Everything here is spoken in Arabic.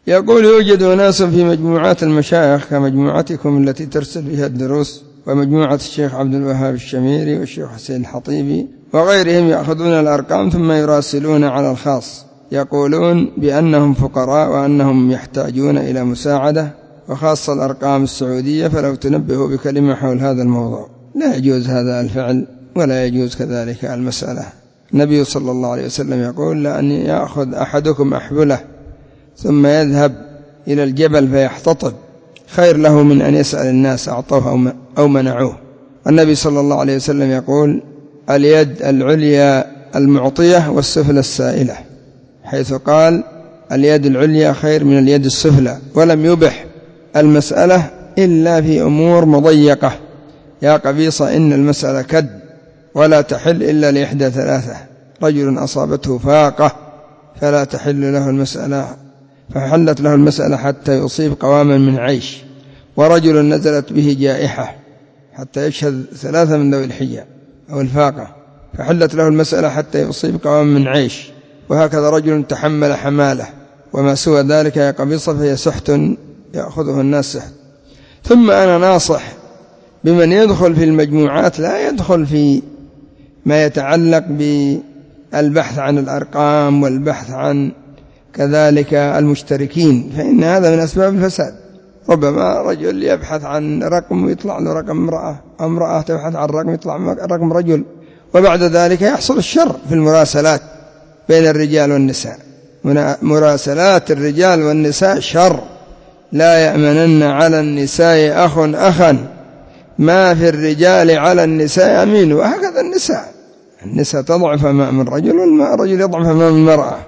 يقول يوجد ناس في مجموعات المشايخ كمجموعتكم التي ترسل فيها الدروس ومجموعة الشيخ عبد الوهاب الشميري والشيخ حسين الحطيبي وغيرهم يأخذون الأرقام ثم يراسلون على الخاص يقولون بأنهم فقراء وأنهم يحتاجون إلى مساعدة وخاصة الأرقام السعودية، فلو تنبهوا بكلمة حول هذا الموضوع. لا يجوز هذا الفعل ولا يجوز كذلك المسألة. النبي صلى الله عليه وسلم يقول: لأن يأخذ أحدكم أحبله ثم يذهب إلى الجبل فيحتطب خير له من أن يسأل الناس أعطوه أو منعوه. النبي صلى الله عليه وسلم يقول: اليد العليا المعطية والسفلى السائلة، حيث قال: اليد العليا خير من اليد السفلى، ولم يبح المسألة إلا في أمور مضيقة. يا قبيصة إن المسألة كد ولا تحل إلا لإحدى ثلاثة: رجل أصابته فاقة فلا تحل له المسألة فحلت له المسألة حتى يصيب قواما من عيش، ورجل نزلت به جائحة حتى يشهد 3 من ذوي الحجة أو الفاقة فحلت له المسألة حتى يصيب قواما من عيش، وهكذا رجل تحمل حمالة، وما سوى ذلك يا قبيصة فهي سحت يأخذه الناس سحت. ثم أنا ناصح بمن يدخل في المجموعات لا يدخل في ما يتعلق بالبحث عن الأرقام والبحث عن كذلك المشتركين، فإن هذا من أسباب الفساد. ربما رجل يبحث عن رقم ويطلع له رقم امرأة، أو امرأة تبحث عن رقم يطلع رقم رجل، وبعد ذلك يحصل الشر في المراسلات بين الرجال والنساء. مراسلات الرجال والنساء شر. لا يأمنن على النساء أخ أخا، ما في الرجال على النساء أمين. وهكذا النساء تضعف أمام الرجل والرجل يضعف أمام المرأة.